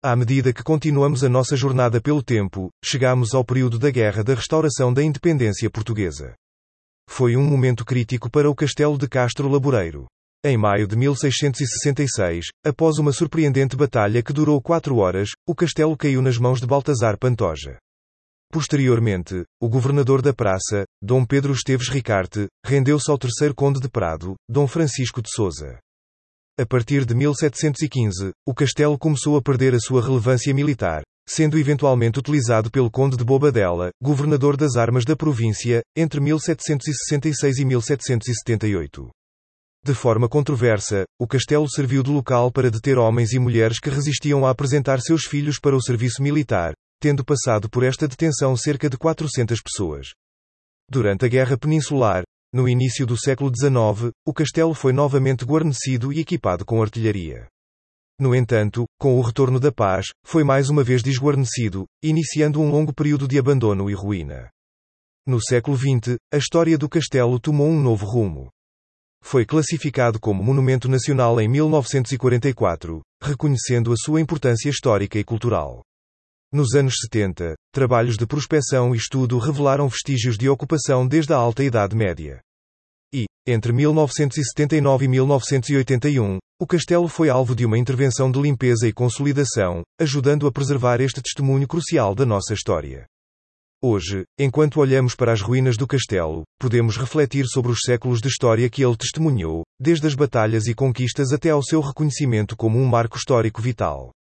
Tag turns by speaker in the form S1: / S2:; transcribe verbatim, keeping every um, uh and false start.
S1: À medida que continuamos a nossa jornada pelo tempo, chegamos ao período da Guerra da Restauração da Independência Portuguesa. Foi um momento crítico para o Castelo de Castro Laboreiro. Em maio de mil seiscentos e sessenta e seis, após uma surpreendente batalha que durou quatro horas, o castelo caiu nas mãos de Baltazar Pantoja. Posteriormente, o governador da praça, Dom Pedro Esteves Ricarte, rendeu-se ao terceiro conde de Prado, Dom Francisco de Sousa. A partir de mil setecentos e quinze, o castelo começou a perder a sua relevância militar, sendo eventualmente utilizado pelo conde de Bobadela, governador das armas da província, entre mil setecentos e sessenta e seis e mil setecentos e setenta e oito. De forma controversa, o castelo serviu de local para deter homens e mulheres que resistiam a apresentar seus filhos para o serviço militar, tendo passado por esta detenção cerca de quatrocentas pessoas. Durante a Guerra Peninsular, no início do século dezenove, o castelo foi novamente guarnecido e equipado com artilharia. No entanto, com o retorno da paz, foi mais uma vez desguarnecido, iniciando um longo período de abandono e ruína. No século vinte, a história do castelo tomou um novo rumo. Foi classificado como Monumento Nacional em mil novecentos e quarenta e quatro, reconhecendo a sua importância histórica e cultural. Nos anos setenta, trabalhos de prospecção e estudo revelaram vestígios de ocupação desde a Alta Idade Média. E, entre mil novecentos e setenta e nove e mil novecentos e oitenta e um, o castelo foi alvo de uma intervenção de limpeza e consolidação, ajudando a preservar este testemunho crucial da nossa história. Hoje, enquanto olhamos para as ruínas do castelo, podemos refletir sobre os séculos de história que ele testemunhou, desde as batalhas e conquistas até ao seu reconhecimento como um marco histórico vital.